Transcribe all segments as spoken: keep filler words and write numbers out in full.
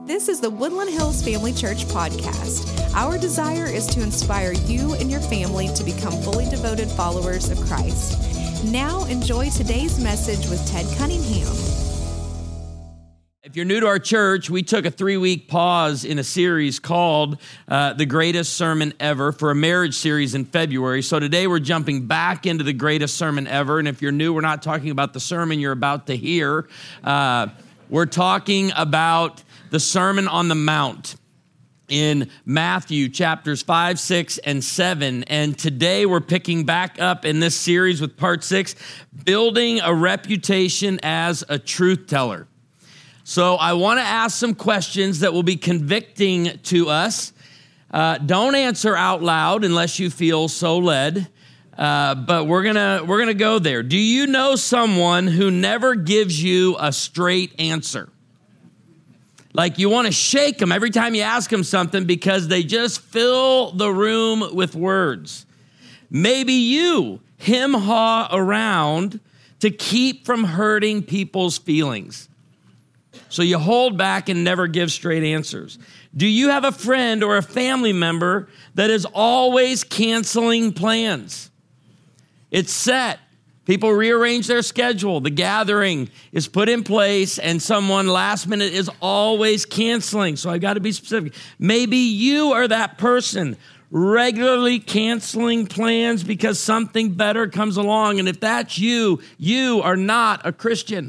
This is the Woodland Hills Family Church podcast. Our desire is to inspire you and your family to become fully devoted followers of Christ. Now enjoy today's message with Ted Cunningham. If you're new to our church, we took a three-week pause in a series called uh, The Greatest Sermon Ever for a marriage series in February. So today we're jumping back into the greatest sermon ever. And if you're new, we're not talking about the sermon you're about to hear. Uh, we're talking about the Sermon on the Mount in Matthew chapters five, six, and seven. And today we're picking back up in this series with part six, Building a Reputation as a Truth Teller. So I want to ask some questions that will be convicting to us. Uh, don't answer out loud unless you feel so led, uh, but we're gonna we're gonna go there. Do you know someone who never gives you a straight answer? Like you want to shake them every time you ask them something because they just fill the room with words. Maybe you hem-haw around to keep from hurting people's feelings. So you hold back and never give straight answers. Do you have a friend or a family member that is always canceling plans? It's set. People rearrange their schedule. The gathering is put in place, and someone last minute is always canceling. So I've got to be specific. Maybe you are that person regularly canceling plans because something better comes along. And if that's you, you are not a Christian.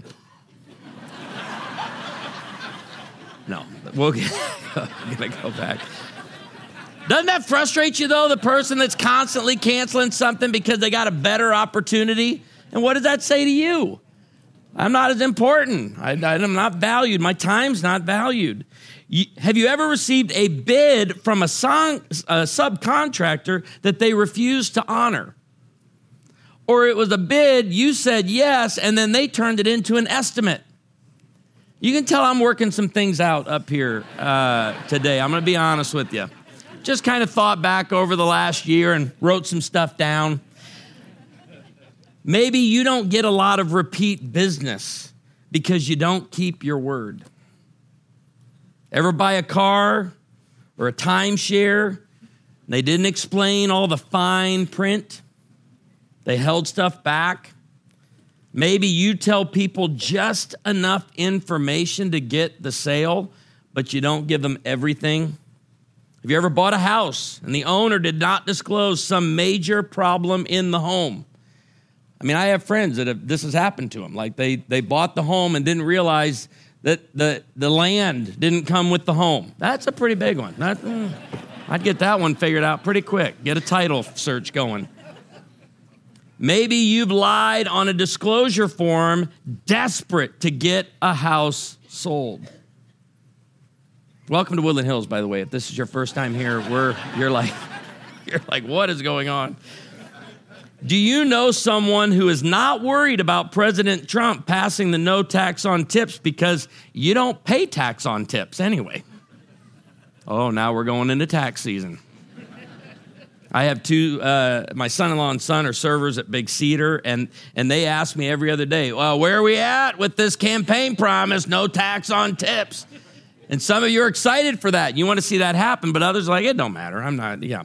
No, we'll get, I'm going to go back. Doesn't that frustrate you, though, the person that's constantly canceling something because they got a better opportunity? And what does that say to you? I'm not as important. I, I'm not valued. My time's not valued. You, have you ever received a bid from a, song, a subcontractor that they refused to honor? Or it was a bid, you said yes, and then they turned it into an estimate? You can tell I'm working some things out up here uh, today. I'm going to be honest with you. Just kind of thought back over the last year and wrote some stuff down. Maybe you don't get a lot of repeat business because you don't keep your word. Ever buy a car or a timeshare? And they didn't explain all the fine print. They held stuff back. Maybe you tell people just enough information to get the sale, but you don't give them everything. Have you ever bought a house and the owner did not disclose some major problem in the home? I mean, I have friends that have, this has happened to them. Like they, they bought the home and didn't realize that the, the land didn't come with the home. That's a pretty big one. That, mm, I'd get that one figured out pretty quick. Get a title search going. Maybe you've lied on a disclosure form, desperate to get a house sold. Welcome to Woodland Hills, by the way. If this is your first time here, we're you're like, you're like, what is going on? Do you know someone who is not worried about President Trump passing the no tax on tips because you don't pay tax on tips anyway? Oh, now we're going into tax season. I have two, uh, my son-in-law and son are servers at Big Cedar, and, and they ask me every other day, well, where are we at with this campaign promise, no tax on tips? And some of you are excited for that. You want to see that happen, but others are like, it don't matter. I'm not, yeah.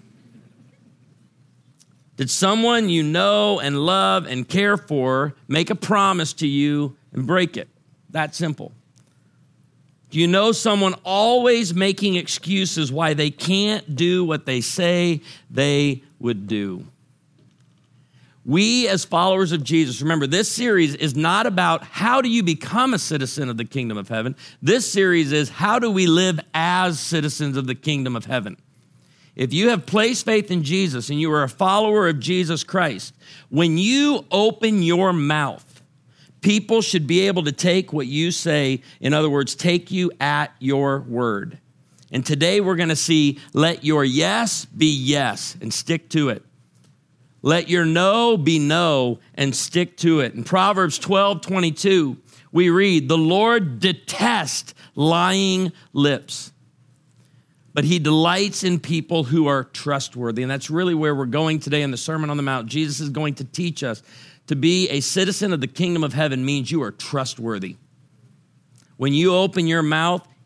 Did someone you know and love and care for make a promise to you and break it? That simple. Do you know someone always making excuses why they can't do what they say they would do? We, as followers of Jesus, remember, this series is not about how do you become a citizen of the kingdom of heaven. This series is how do we live as citizens of the kingdom of heaven. If you have placed faith in Jesus and you are a follower of Jesus Christ, when you open your mouth, people should be able to take what you say, in other words, take you at your word. And today we're going to see, let your yes be yes and stick to it. Let your no be no and stick to it. In Proverbs twelve twenty-two, we read, the Lord detests lying lips, but he delights in people who are trustworthy. And that's really where we're going today in the Sermon on the Mount. Jesus is going to teach us to be a citizen of the kingdom of heaven means you are trustworthy. When you open your mouth,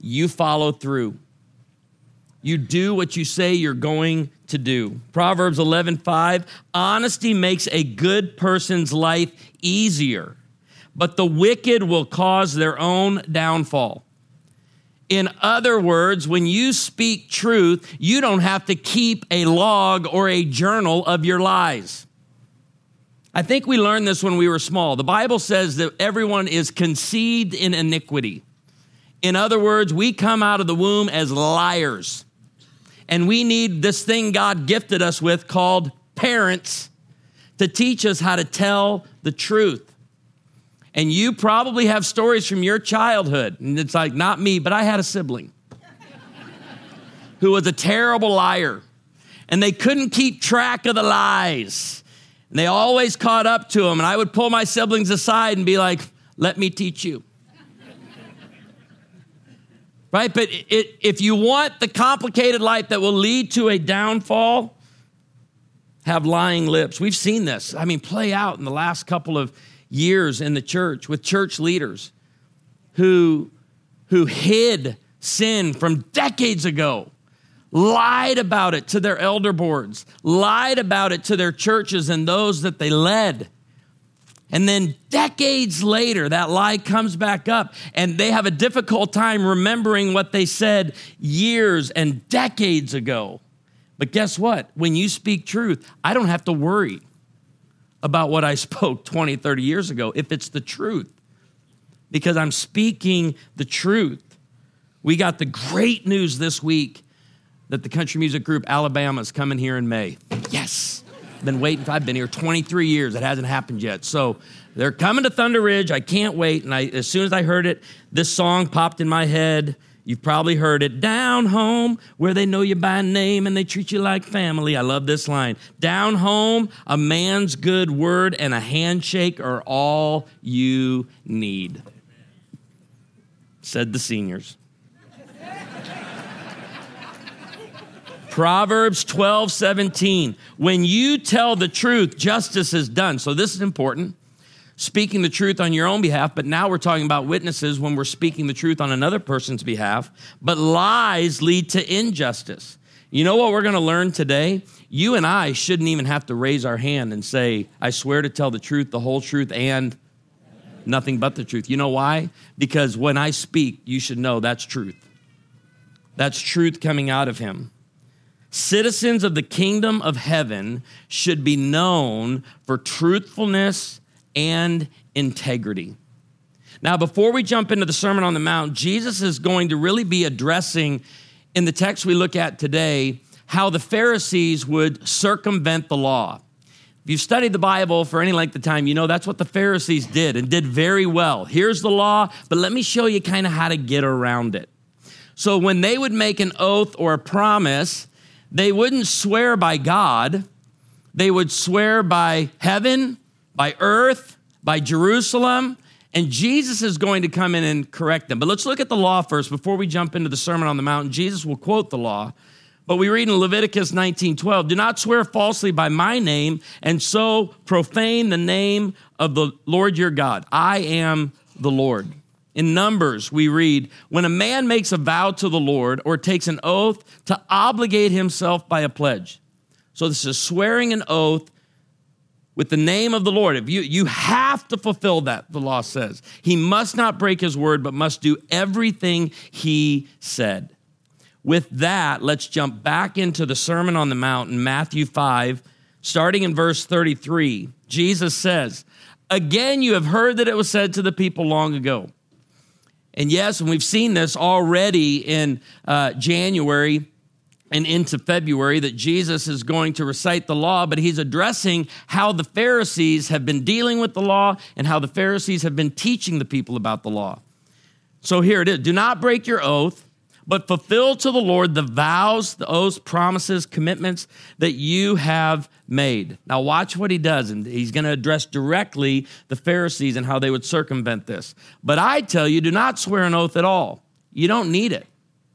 you follow through. You do what you say you're going to do. Proverbs eleven five, honesty makes a good person's life easier, but the wicked will cause their own downfall. In other words, when you speak truth, you don't have to keep a log or a journal of your lies. I think we learned this when we were small. The Bible says that everyone is conceived in iniquity. In other words, we come out of the womb as liars. And we need this thing God gifted us with called parents to teach us how to tell the truth. And you probably have stories from your childhood. And it's like, not me, but I had a sibling who was a terrible liar. And they couldn't keep track of the lies. And they always caught up to him. And I would pull my siblings aside and be like, let me teach you. Right? But it, if you want the complicated life that will lead to a downfall, have lying lips. We've seen this, I mean, play out in the last couple of years in the church with church leaders who, who hid sin from decades ago, lied about it to their elder boards, lied about it to their churches and those that they led. And then decades later, that lie comes back up and they have a difficult time remembering what they said years and decades ago. But guess what? When you speak truth, I don't have to worry about what I spoke twenty, thirty years ago if it's the truth, because I'm speaking the truth. We got the great news this week that the country music group Alabama is coming here in May. Yes. Been waiting. I've been here twenty-three years. It hasn't happened yet. So they're coming to Thunder Ridge. I can't wait. And I, as soon as I heard it, this song popped in my head. You've probably heard it. Down home, where they know you by name and they treat you like family. I love this line. Down home, a man's good word and a handshake are all you need, said the seniors. Proverbs twelve seventeen, when you tell the truth, justice is done. So this is important, speaking the truth on your own behalf, but now we're talking about witnesses when we're speaking the truth on another person's behalf. But lies lead to injustice. You know what we're going to learn today? You and I shouldn't even have to raise our hand and say, I swear to tell the truth, the whole truth, and nothing but the truth. You know why? Because when I speak, you should know that's truth. That's truth coming out of him. Citizens of the kingdom of heaven should be known for truthfulness and integrity. Now, before we jump into the Sermon on the Mount, Jesus is going to really be addressing, in the text we look at today, how the Pharisees would circumvent the law. If you've studied the Bible for any length of time, you know that's what the Pharisees did and did very well. Here's the law, but let me show you kind of how to get around it. So when they would make an oath or a promise, they wouldn't swear by God. They would swear by heaven, by earth, by Jerusalem, and Jesus is going to come in and correct them. But let's look at the law first before we jump into the Sermon on the Mount. Jesus will quote the law, but we read in Leviticus nineteen twelve, do not swear falsely by my name and so profane the name of the Lord your God. I am the Lord. In Numbers, we read, when a man makes a vow to the Lord or takes an oath to obligate himself by a pledge. So this is swearing an oath with the name of the Lord. If you, you have to fulfill that, the law says. He must not break his word, but must do everything he said. With that, let's jump back into the Sermon on the Mount in Matthew five, starting in verse thirty-three. Jesus says, again, you have heard that it was said to the people long ago. And yes, and we've seen this already in uh, January and into February, that Jesus is going to recite the law, but he's addressing how the Pharisees have been dealing with the law and how the Pharisees have been teaching the people about the law. So here it is. Do not break your oath, but fulfill to the Lord the vows, the oaths, promises, commitments that you have made. Now watch what he does, and he's going to address directly the Pharisees and how they would circumvent this. But I tell you, do not swear an oath at all. You don't need it.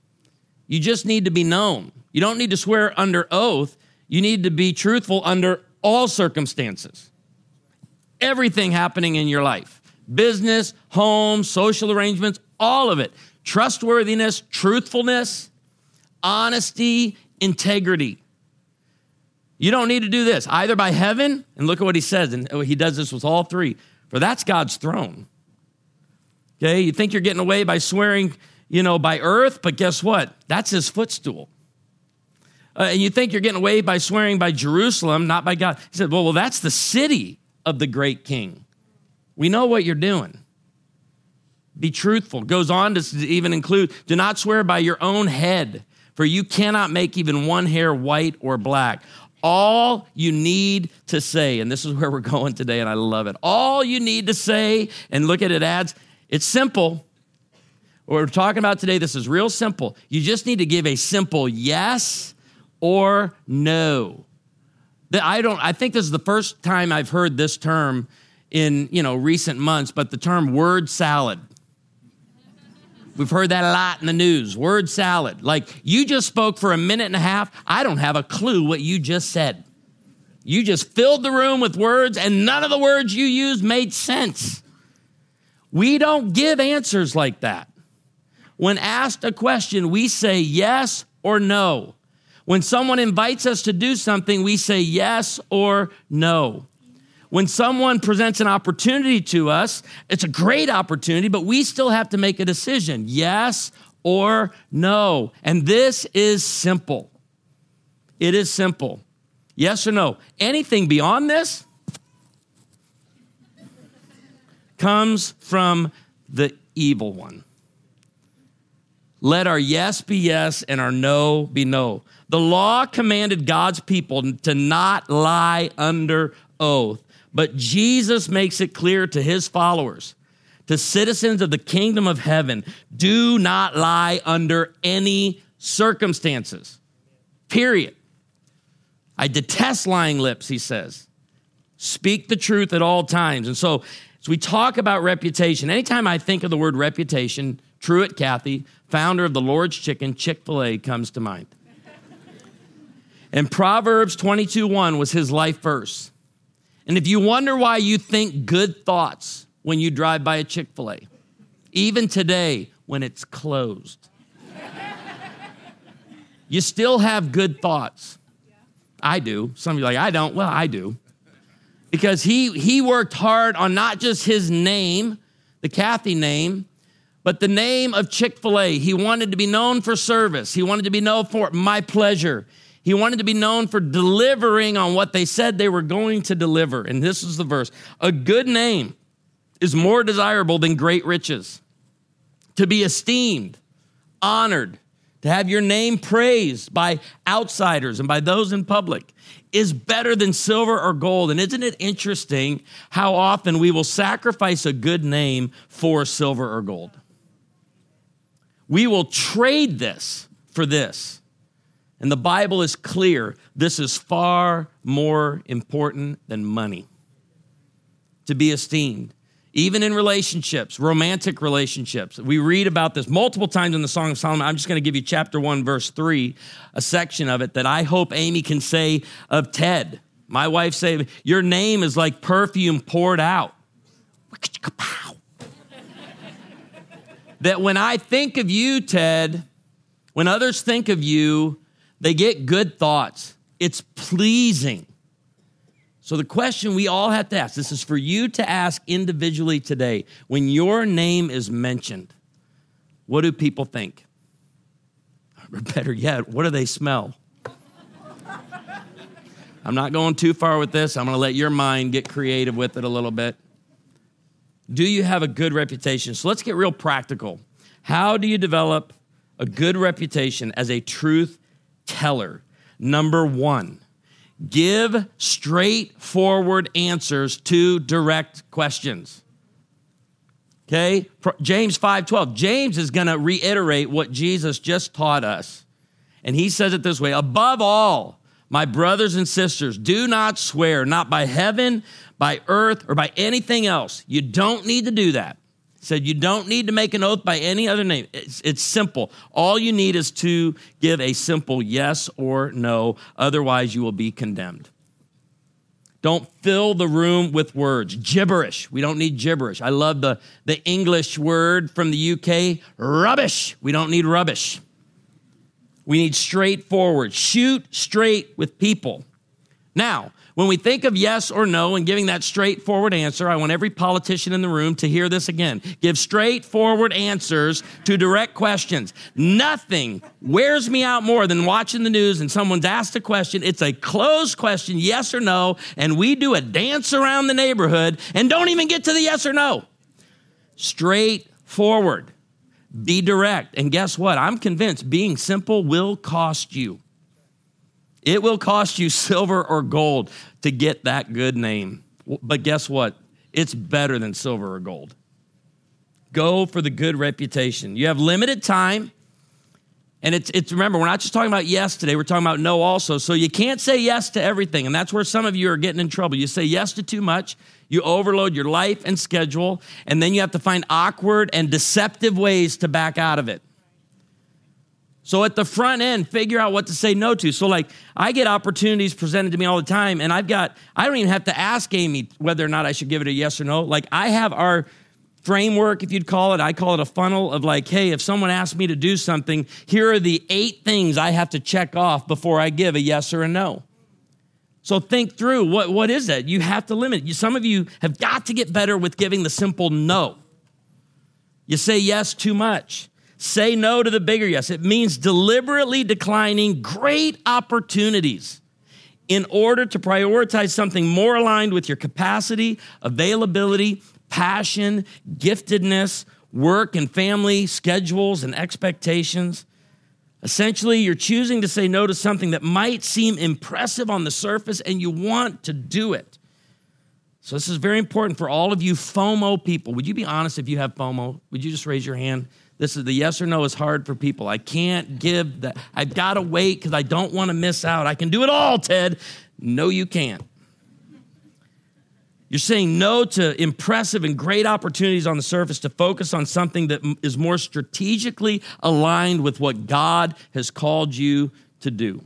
You just need to be known. You don't need to swear under oath. You need to be truthful under all circumstances. Everything happening in your life. business, home, social arrangements, all of it. Trustworthiness, truthfulness, honesty, integrity. You don't need to do this either by heaven, and look at what he says, and he does this with all three, for that's God's throne. Okay, you think you're getting away by swearing, you know, by earth, but guess what? That's his footstool. Uh, and you think you're getting away by swearing by Jerusalem, not by God. He said, well, well, that's the city of the great king. We know what you're doing. Be truthful. Goes on to even include, do not swear by your own head, for you cannot make even one hair white or black. All you need to say, and this is where we're going today, and I love it. All you need to say, and look at it adds, it's simple. What we're talking about today, this is real simple. You just need to give a simple yes or no. I don't. I think this is the first time I've heard this term in, you know, recent months, but the term word salad. We've heard that a lot in the news, word salad. Like, you just spoke for a minute and a half. I don't have a clue what you just said. You just filled the room with words, and none of the words you used made sense. We don't give answers like that. When asked a question, we say yes or no. When someone invites us to do something, we say yes or no. When someone presents an opportunity to us, it's a great opportunity, but we still have to make a decision, yes or no. And this is simple. It is simple. Yes or no. Anything beyond this comes from the evil one. Let our yes be yes and our no be no. The law commanded God's people to not lie under oath. But Jesus makes it clear to his followers, to citizens of the kingdom of heaven, do not lie under any circumstances. Period. I detest lying lips, he says. Speak the truth at all times. And so, as we talk about reputation, anytime I think of the word reputation, Truett Cathy, founder of the Lord's Chicken, Chick-fil-A, comes to mind. And Proverbs twenty-two one was his life verse. And if you wonder why you think good thoughts when you drive by a Chick-fil-A, even today when it's closed, you still have good thoughts. I do. Some of you are like, I don't. Well, I do. Because he, he worked hard on not just his name, the Cathy name, but the name of Chick-fil-A. He wanted to be known for service. He wanted to be known for my pleasure. He wanted to be known for delivering on what they said they were going to deliver. And this is the verse. A good name is more desirable than great riches. To be esteemed, honored, to have your name praised by outsiders and by those in public is better than silver or gold. And isn't it interesting how often we will sacrifice a good name for silver or gold? We will trade this for this. And the Bible is clear. This is far more important than money. To be esteemed. Even in relationships, romantic relationships. We read about this multiple times in the Song of Solomon. I'm just going to give you chapter one, verse three, a section of it that I hope Amy can say of Ted. My wife say, your name is like perfume poured out. That when I think of you, Ted, when others think of you, they get good thoughts. It's pleasing. So the question we all have to ask, this is for you to ask individually today. When your name is mentioned, what do people think? Or better yet, what do they smell? I'm not going too far with this. I'm going to let your mind get creative with it a little bit. Do you have a good reputation? So let's get real practical. How do you develop a good reputation as a truth teller? Number one, give straightforward answers to direct questions. Okay? James five twelve. James is going to reiterate what Jesus just taught us. And he says it this way, above all, my brothers and sisters, do not swear, not by heaven, by earth, or by anything else. You don't need to do that. He said you don't need to make an oath by any other name. It's, it's simple. All you need is to give a simple yes or no. Otherwise, you will be condemned. Don't fill the room with words. Gibberish. We don't need gibberish. I love the, the English word from the U K, rubbish. We don't need rubbish. We need straightforward. Shoot straight with people. Now, when we think of yes or no and giving that straightforward answer, I want every politician in the room to hear this again. Give straightforward answers to direct questions. Nothing wears me out more than watching the news and someone's asked a question. It's a closed question, yes or no, and we do a dance around the neighborhood and don't even get to the yes or no. Straightforward. Be direct. And guess what? I'm convinced being simple will cost you. It will cost you silver or gold to get that good name. But guess what? It's better than silver or gold. Go for the good reputation. You have limited time. And it's, it's remember, we're not just talking about yes today. We're talking about no also. So you can't say yes to everything. And that's where some of you are getting in trouble. You say yes to too much. You overload your life and schedule. And then you have to find awkward and deceptive ways to back out of it. So at the front end, figure out what to say no to. So like I get opportunities presented to me all the time, and I've got, I don't even have to ask Amy whether or not I should give it a yes or no. Like I have our framework, if you'd call it, I call it a funnel of like, hey, if someone asks me to do something, here are the eight things I have to check off before I give a yes or a no. So think through, what, what is that? You have to limit. You, some of you have got to get better with giving the simple no. You say yes too much. Say no to the bigger yes. It means deliberately declining great opportunities in order to prioritize something more aligned with your capacity, availability, passion, giftedness, work and family, schedules and expectations. Essentially, you're choosing to say no to something that might seem impressive on the surface and you want to do it. So this is very important for all of you FOMO people. Would you be honest if you have FOMO? Would you just raise your hand? This is the yes or no is hard for people. I can't give that. I've got to wait because I don't want to miss out. I can do it all, Ted. No, you can't. You're saying no to impressive and great opportunities on the surface to focus on something that is more strategically aligned with what God has called you to do.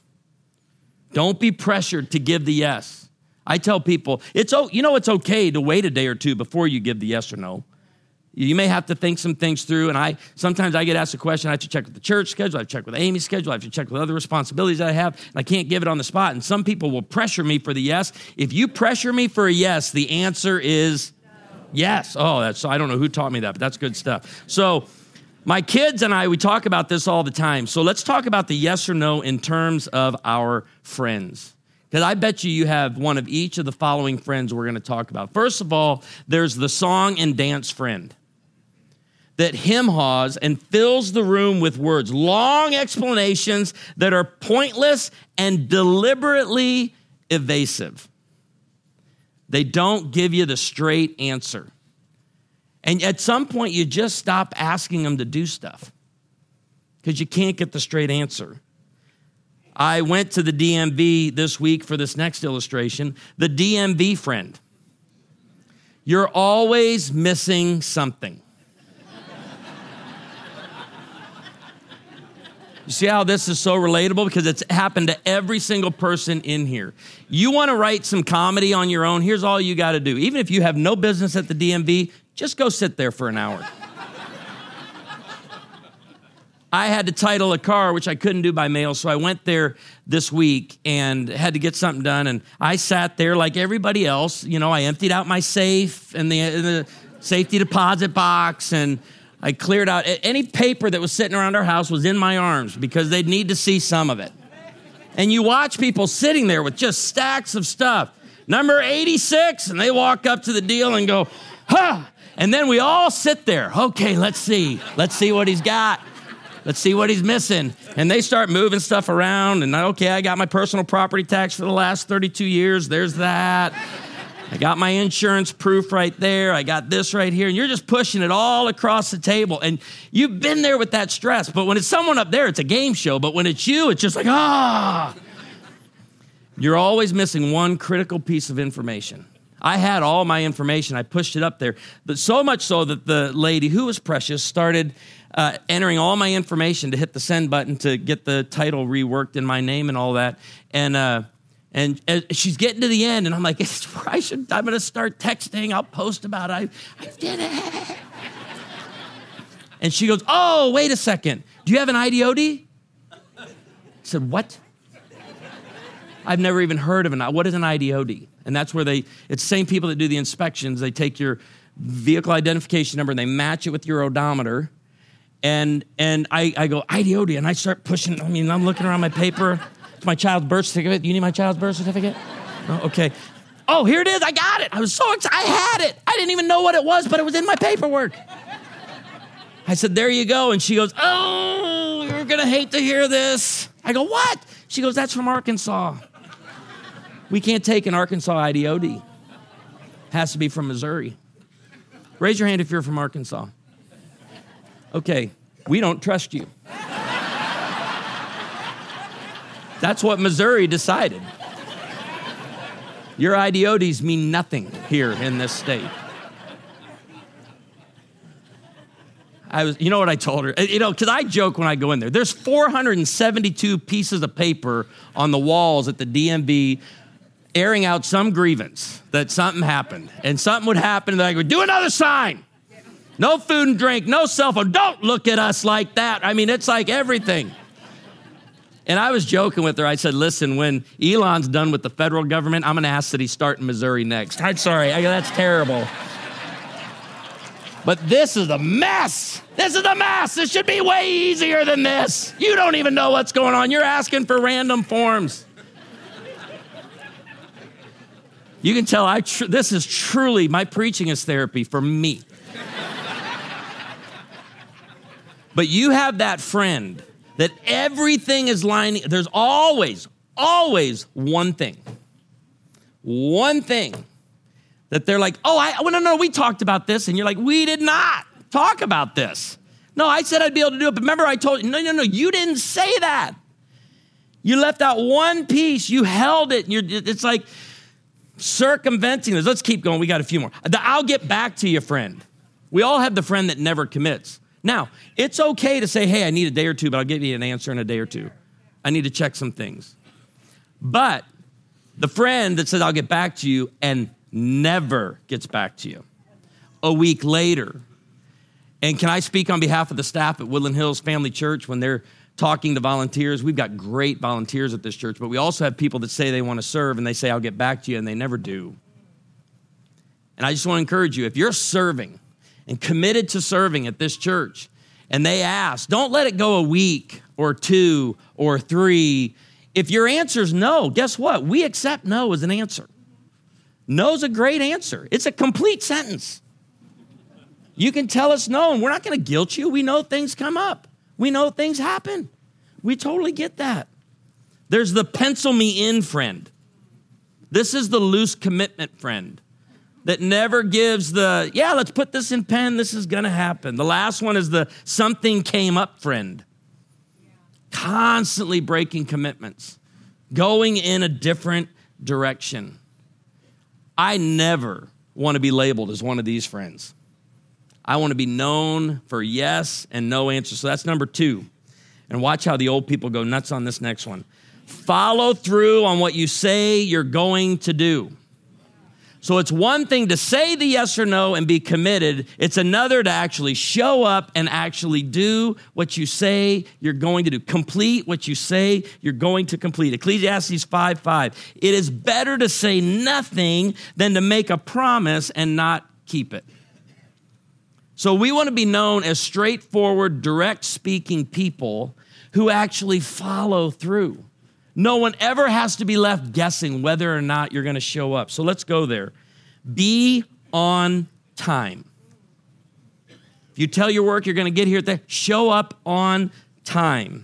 Don't be pressured to give the yes. I tell people, it's you know it's okay to wait a day or two before you give the yes or no. You may have to think some things through, and I sometimes I get asked a question. I have to check with the church schedule. I have to check with Amy's schedule. I have to check with other responsibilities that I have, and I can't give it on the spot. And some people will pressure me for the yes. If you pressure me for a yes, the answer is no. Yes. Oh, that's I don't know who taught me that, but that's good stuff. So my kids and I, we talk about this all the time. So let's talk about the yes or no in terms of our friends. Because I bet you you have one of each of the following friends we're going to talk about. First of all, there's the song and dance friend that hem-haws and fills the room with words, long explanations that are pointless and deliberately evasive. They don't give you the straight answer. And at some point, you just stop asking them to do stuff because you can't get the straight answer. I went to the D M V this week for this next illustration, the D M V friend. You're always missing something. You see how this is so relatable? Because it's happened to every single person in here. You want to write some comedy on your own? Here's all you got to do. Even if you have no business at the D M V, just go sit there for an hour. I had to title a car, which I couldn't do by mail, so I went there this week and had to get something done. And I sat there like everybody else. You know, I emptied out my safe and the, the safety deposit box, and I cleared out any paper that was sitting around our house was in my arms because they'd need to see some of it. And you watch people sitting there with just stacks of stuff. Number eighty-six, and they walk up to the deal and go, huh. And then we all sit there. Okay, let's see. Let's see what he's got. Let's see what he's missing. And they start moving stuff around. And okay, I got my personal property tax for the last thirty-two years. There's that. I got my insurance proof right there. I got this right here. And you're just pushing it all across the table. And you've been there with that stress. But when it's someone up there, it's a game show. But when it's you, it's just like, ah. You're always missing one critical piece of information. I had all my information. I pushed it up there. But so much so that the lady, who was precious, started uh, entering all my information to hit the send button to get the title reworked in my name and all that. And, uh, And, and she's getting to the end, and I'm like, I should, I'm going to start texting. I'll post about it. I, I did it. And she goes, oh, wait a second. Do you have an I D O D? I said, what? I've never even heard of an, what is an I D O D? And that's where they, it's the same people that do the inspections. They take your vehicle identification number and they match it with your odometer. And and I, I go, I D O D, and I start pushing. I mean, I'm looking around my paper. It's my child's birth certificate. You need my child's birth certificate? Oh, okay. Oh, here it is. I got it. I was so excited. I had it. I didn't even know what it was, but it was in my paperwork. I said, there you go. And she goes, oh, you're going to hate to hear this. I go, what? She goes, that's from Arkansas. We can't take an Arkansas I D O D. Has to be from Missouri. Raise your hand if you're from Arkansas. Okay, we don't trust you. That's what Missouri decided. Your I D O Ds mean nothing here in this state. I was, you know what I told her? You know, because I joke when I go in there. There's four hundred seventy-two pieces of paper on the walls at the D M V airing out some grievance that something happened. And something would happen, and I go, do another sign. No food and drink, no cell phone. Don't look at us like that. I mean, it's like everything. And I was joking with her. I said, listen, when Elon's done with the federal government, I'm going to ask that he start in Missouri next. I'm sorry. I go, that's terrible. But this is a mess. This is a mess. This should be way easier than this. You don't even know what's going on. You're asking for random forms. You can tell I tr- this is truly, my preaching is therapy for me. But you have that friend that everything is lining. There's always, always one thing. One thing that they're like, oh, I, oh, no, no, we talked about this. And you're like, we did not talk about this. No, I said I'd be able to do it. But remember, I told you, no, no, no, you didn't say that. You left out one piece. You held it. You're, it's like circumventing this. Let's keep going. We got a few more. The I'll get back to you friend. We all have the friend that never commits. Now, it's okay to say, hey, I need a day or two, but I'll give you an answer in a day or two. I need to check some things. But the friend that says, I'll get back to you and never gets back to you a week later. And can I speak on behalf of the staff at Woodland Hills Family Church when they're talking to volunteers? We've got great volunteers at this church, but we also have people that say they want to serve and they say, I'll get back to you, and they never do. And I just want to encourage you, if you're serving and committed to serving at this church, and they ask, don't let it go a week or two or three. If your answer is no, guess what? We accept no as an answer. No's a great answer. It's a complete sentence. You can tell us no, and we're not going to guilt you. We know things come up. We know things happen. We totally get that. There's the pencil me in friend. This is the loose commitment friend that never gives the, yeah, let's put this in pen, this is gonna happen. The last one is the something came up friend. Constantly breaking commitments, going in a different direction. I never wanna be labeled as one of these friends. I wanna be known for yes and no answers. So that's number two. And watch how the old people go nuts on this next one. Follow through on what you say you're going to do. So it's one thing to say the yes or no and be committed. It's another to actually show up and actually do what you say you're going to do. Complete what you say you're going to complete. Ecclesiastes five five. It is better to say nothing than to make a promise and not keep it. So we want to be known as straightforward, direct speaking people who actually follow through. No one ever has to be left guessing whether or not you're going to show up. So let's go there. Be on time. If you tell your work you're going to get here at the, show up on time.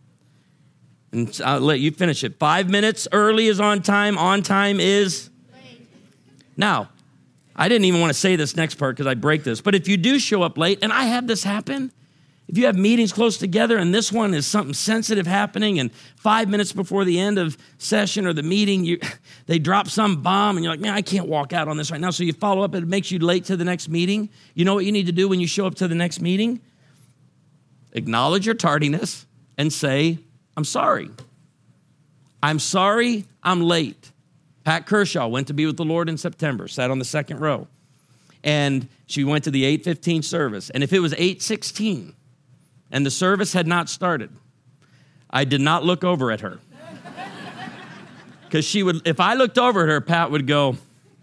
And I'll let you finish it. Five minutes early is on time. On time is late. Now, I didn't even want to say this next part because I break this. But if you do show up late, and I have this happen, if you have meetings close together and this one is something sensitive happening and five minutes before the end of session or the meeting, you, they drop some bomb and you're like, man, I can't walk out on this right now. So you follow up and it makes you late to the next meeting. You know what you need to do when you show up to the next meeting? Acknowledge your tardiness and say, I'm sorry. I'm sorry I'm late. Pat Kershaw went to be with the Lord in September, sat on the second row. And she went to the eight fifteen service. And if it was eight sixteen and the service had not started, I did not look over at her. Because she would, if I looked over at her, Pat would go,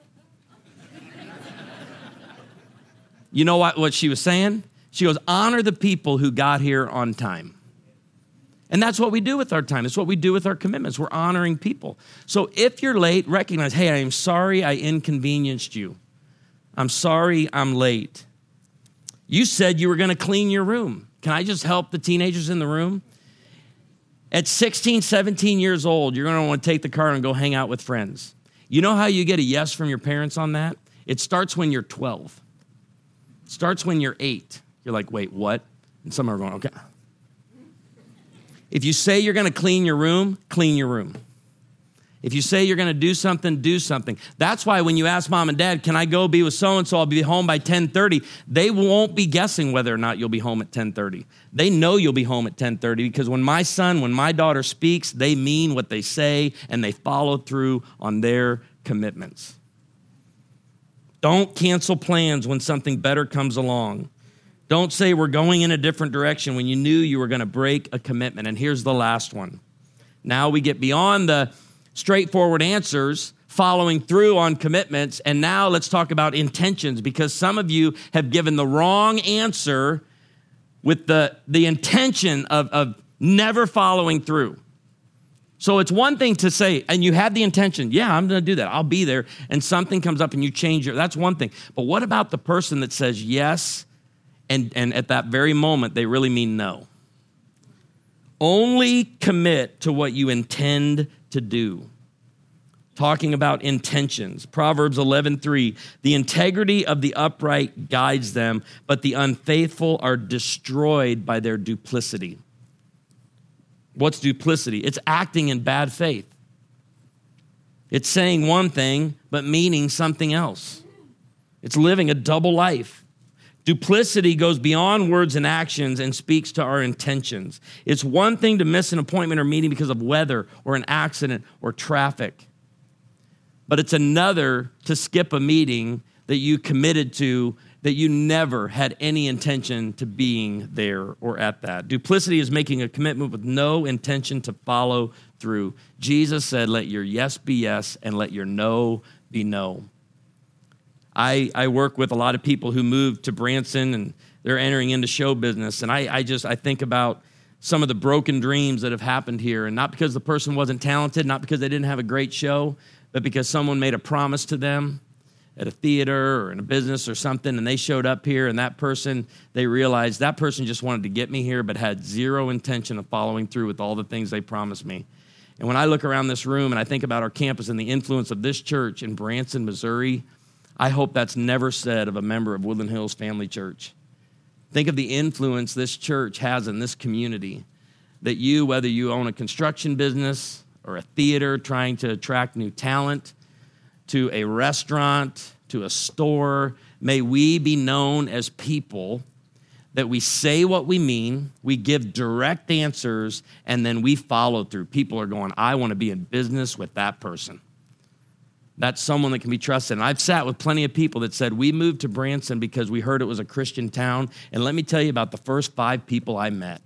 you know what, what she was saying? She goes, honor the people who got here on time. And that's what we do with our time. It's what we do with our commitments. We're honoring people. So if you're late, recognize, hey, I am sorry I inconvenienced you. I'm sorry I'm late. You said you were going to clean your room. Can I just help the teenagers in the room? At sixteen, seventeen years old, you're going to want to take the car and go hang out with friends. You know how you get a yes from your parents on that? It starts when you're twelve. It starts when you're eight. You're like, wait, what? And some are going, okay. If you say you're going to clean your room, clean your room. If you say you're going to do something, do something. That's why when you ask mom and dad, can I go be with so-and-so, I'll be home by ten thirty, they won't be guessing whether or not you'll be home at ten thirty. They know you'll be home at ten thirty because when my son, when my daughter speaks, they mean what they say and they follow through on their commitments. Don't cancel plans when something better comes along. Don't say we're going in a different direction when you knew you were going to break a commitment. And here's the last one. Now we get beyond the straightforward answers, following through on commitments, and now let's talk about intentions, because some of you have given the wrong answer with the, the intention of, of never following through. So it's one thing to say, and you had the intention, yeah, I'm going to do that, I'll be there, and something comes up and you change it, that's one thing. But what about the person that says yes, and, and at that very moment, they really mean no? Only commit to what you intend to do. Talking about intentions. Proverbs eleven three, the integrity of the upright guides them, but the unfaithful are destroyed by their duplicity. What's duplicity? It's acting in bad faith. It's saying one thing, but meaning something else. It's living a double life. Duplicity goes beyond words and actions and speaks to our intentions. It's one thing to miss an appointment or meeting because of weather or an accident or traffic. But it's another to skip a meeting that you committed to that you never had any intention to being there or at that. Duplicity is making a commitment with no intention to follow through. Jesus said, let your yes be yes and let your no be no. I, I work with a lot of people who moved to Branson and they're entering into show business. And I, I just, I think about some of the broken dreams that have happened here. And not because the person wasn't talented, not because they didn't have a great show, but because someone made a promise to them at a theater or in a business or something, and they showed up here, and that person, they realized that person just wanted to get me here, but had zero intention of following through with all the things they promised me. And when I look around this room and I think about our campus and the influence of this church in Branson, Missouri, I hope that's never said of a member of Woodland Hills Family Church. Think of the influence this church has in this community, that you, whether you own a construction business or a theater trying to attract new talent, to a restaurant, to a store, may we be known as people that we say what we mean, we give direct answers, and then we follow through. People are going, I want to be in business with that person. That's someone that can be trusted. And I've sat with plenty of people that said, we moved to Branson because we heard it was a Christian town. And let me tell you about the first five people I met.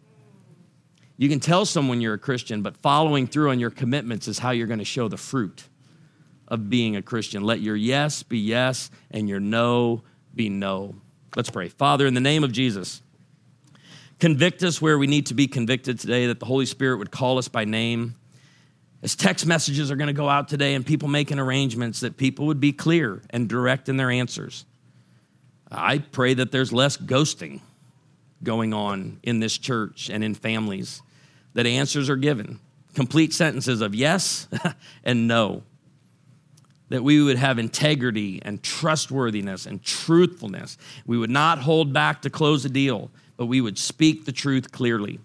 You can tell someone you're a Christian, but following through on your commitments is how you're going to show the fruit of being a Christian. Let your yes be yes and your no be no. Let's pray. Father, in the name of Jesus, convict us where we need to be convicted today, that the Holy Spirit would call us by name. As text messages are going to go out today and people making arrangements, that people would be clear and direct in their answers. I pray that there's less ghosting going on in this church and in families, that answers are given, complete sentences of yes and no, that we would have integrity and trustworthiness and truthfulness. We would not hold back to close a deal, but we would speak the truth clearly,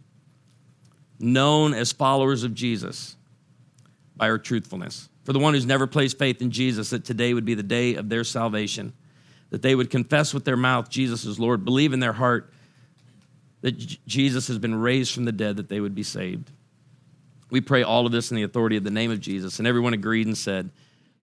known as followers of Jesus by our truthfulness. For the one who's never placed faith in Jesus, that today would be the day of their salvation, that they would confess with their mouth Jesus is Lord, believe in their heart that J- Jesus has been raised from the dead, that they would be saved. We pray all of this in the authority of the name of Jesus. And everyone agreed and said,